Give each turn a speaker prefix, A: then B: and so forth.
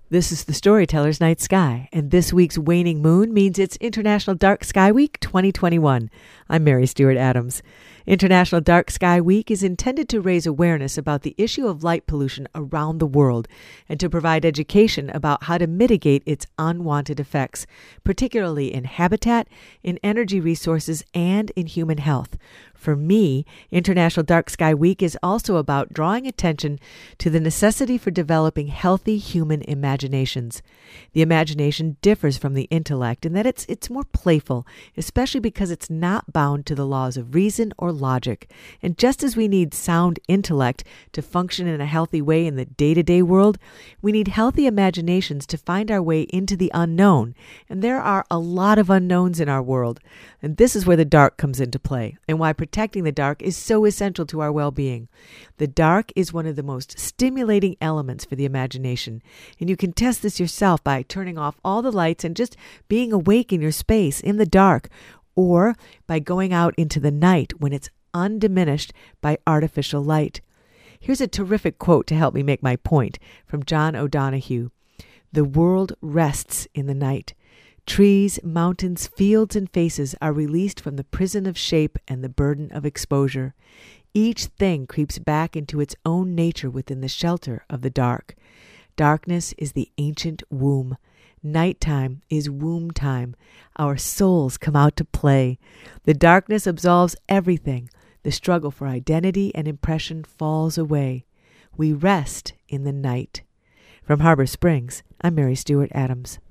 A: This is the Storyteller's Night Sky, and this week's waning moon means it's International Dark Sky Week 2021. I'm Mary Stewart Adams. International Dark Sky Week is intended to raise awareness about the issue of light pollution around the world and to provide education about how to mitigate its unwanted effects, particularly in habitat, in energy resources, and in human health. For me, International Dark Sky Week is also about drawing attention to the necessity for developing healthy human imaginations. The imagination differs from the intellect in that it's more playful, especially because it's not bound to the laws of reason or logic. And just as we need sound intellect to function in a healthy way in the day-to-day world, we need healthy imaginations to find our way into the unknown. And there are a lot of unknowns in our world. And this is where the dark comes into play, and why protecting the dark is so essential to our well-being. The dark is one of the most stimulating elements for the imagination, and you can test this yourself by turning off all the lights and just being awake in your space in the dark, or by going out into the night when it's undiminished by artificial light. Here's a terrific quote to help me make my point from John O'Donohue. "The world rests in the night. Trees, mountains, fields, and faces are released from the prison of shape and the burden of exposure. Each thing creeps back into its own nature within the shelter of the dark. Darkness is the ancient womb. Nighttime is womb time. Our souls come out to play. The darkness absolves everything. The struggle for identity and impression falls away. We rest in the night." From Harbor Springs, I'm Mary Stewart Adams.